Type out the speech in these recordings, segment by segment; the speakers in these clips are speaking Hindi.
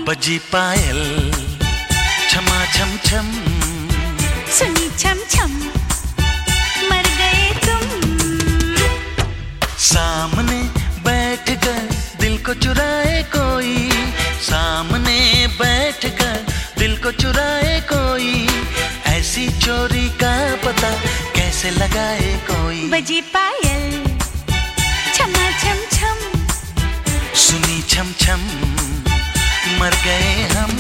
बजी पायल छमा छम छम, सुनी छम छम, मर गए तुम। सामने बैठ कर दिल को चुराए कोई, सामने बैठ कर दिल को चुराए कोई, ऐसी चोरी का पता कैसे लगाए कोई। बजी पायल छमा छम छम, सुनी छम छम, मर गए हम।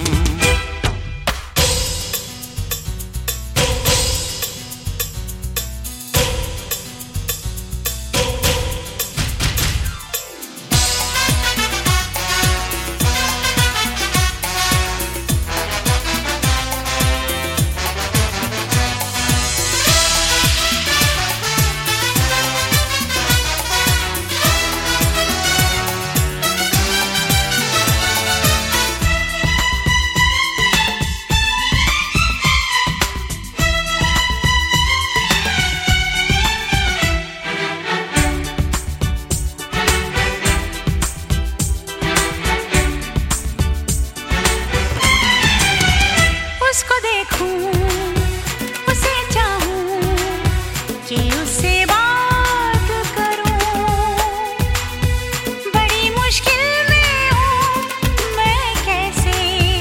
उसको देखूं, उसे चाहूं, कि उससे बात करूं। बड़ी मुश्किल में हूँ मैं, कैसे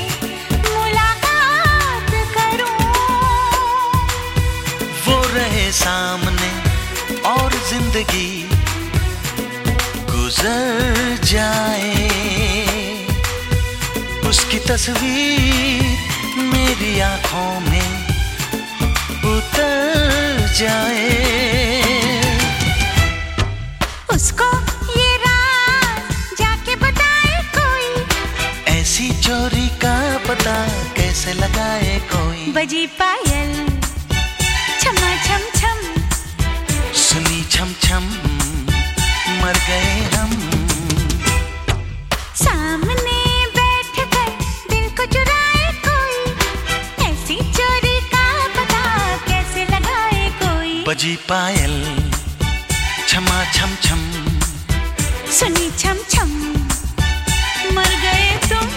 मुलाकात करूं। वो रहे सामने और जिंदगी गुजर जाए, उसकी तस्वीर मेरी आंखों में उतर जाए। उसको ये राज जाके बताए कोई, ऐसी चोरी का पता कैसे लगाए कोई। बजी पायल छमा छम छम, सुनी छम छम, मर गए हम। सामने बैठ कर दिल को चुराए कोई, ऐसी चोरी का पता कैसे लगाए कोई। बजी पायल छमा छम छम, सुनी छम छम, मर गए तुम।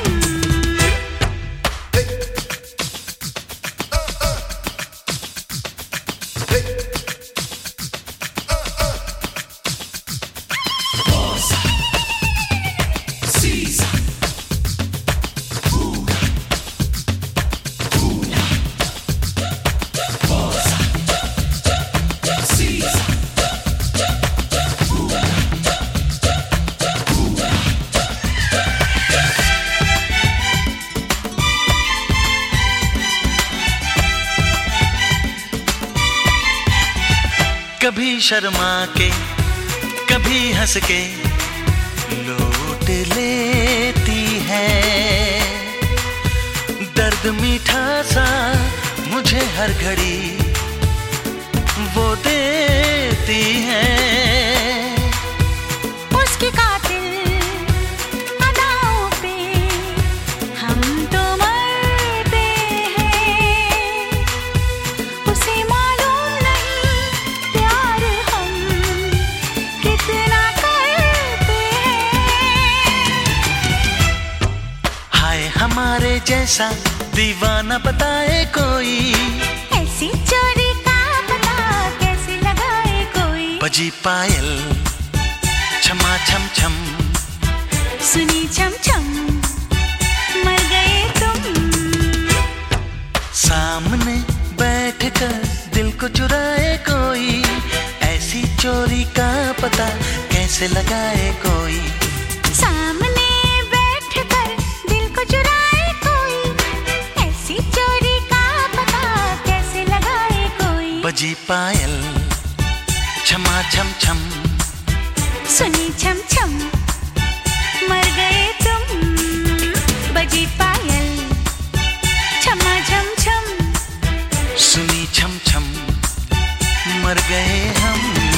कभी शर्मा के कभी हंस के लौट लेती है, दर्द मीठा सा मुझे हर घड़ी वो देती है। उसकी कातिल अदाओं पे हम तो मरते हैं, उसे मालूम नहीं प्यार हम कितना करते हैं। हाय हमारे जैसा दीवाना बताए कोई, ऐसी चोरी का पता कैसे लगाए कोई। बजी पायल छमा छम छम, सुनी छम छम, मर गए तुम। सामने बैठ कर दिल को चुराए कोई, ऐसी चोरी का पता कैसे लगाए कोई। सामने बैठ कर दिल को चुराए कोई, ऐसी चोरी का पता कैसे लगाए कोई। बजी पायल छमा छम छम, सुनी छम छम, मर गए तुम। बजी पायल छमा छम छम, सुनी छम छम, मर गए हम।